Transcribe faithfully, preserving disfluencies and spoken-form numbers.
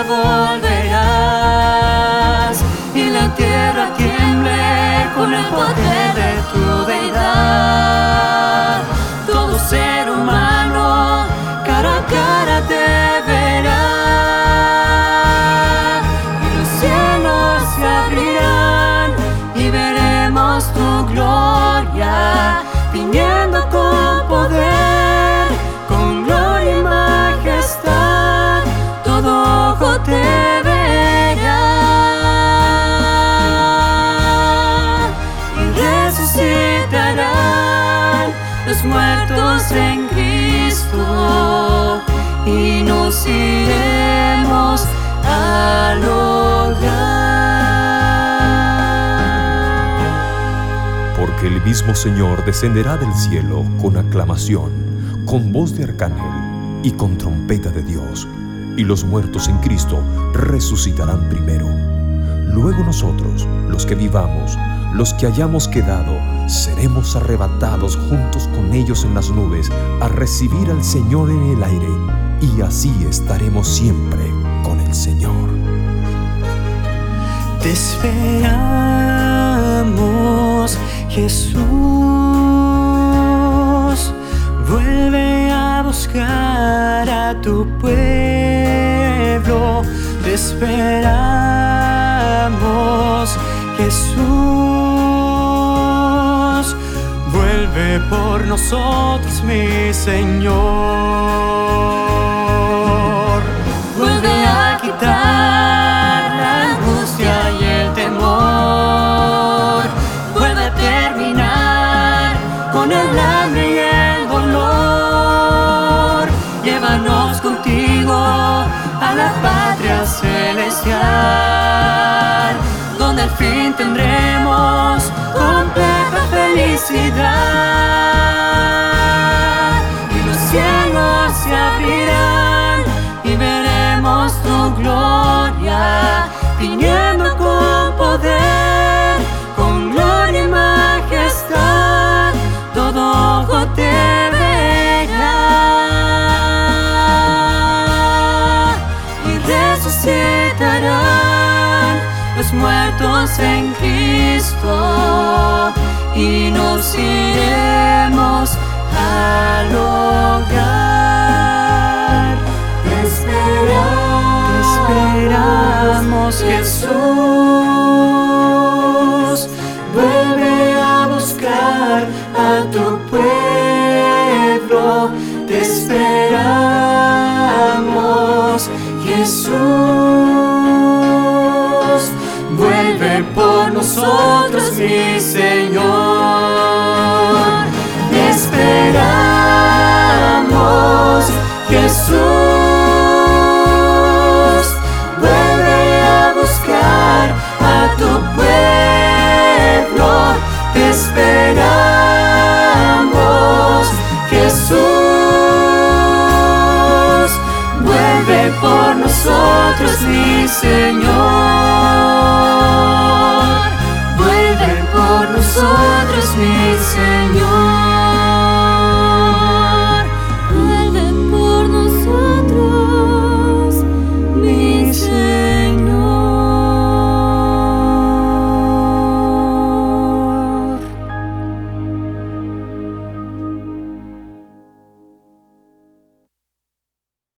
volverás y la tierra tiemble con el poder de tu deidad. Todo ser humano cara a cara te verá y los cielos se abrirán y veremos tu gloria viniendo con poder, con gloria y majestad. Todo ojo te verá y resucitarán los muertos en Cristo y nos iremos al hogar. Porque el mismo Señor descenderá del cielo con aclamación, con voz de arcángel y con trompeta de Dios, y los muertos en Cristo resucitarán primero. Luego nosotros, los que vivamos, los que hayamos quedado, seremos arrebatados juntos con ellos en las nubes a recibir al Señor en el aire, y así estaremos siempre con el Señor. Te esperamos, Jesús. Vuelve a buscar a tu pueblo. Te esperamos, Jesús. Vuelve por nosotros, mi Señor. Vuelve a quitar la angustia y el temor. Vuelve a terminar con el hambre y el dolor. Llévanos contigo a la patria celestial, donde al fin tendremos completa felicidad. Y los cielos se abrirán y veremos tu gloria viniendo con poder, con gloria y majestad. Todo ojo te verá y resucitarán los muertos en Cristo y nos iremos al hogar. Te esperamos, te esperamos, Jesús. Vuelve a buscar a tu pueblo. Te esperamos, Jesús. Vuelve por nosotros, mi Señor. Te esperamos, Jesús. Vuelve a buscar a tu pueblo. Te esperamos, Jesús. Vuelve por nosotros, mi Señor. Vuelve por nosotros, mi Señor.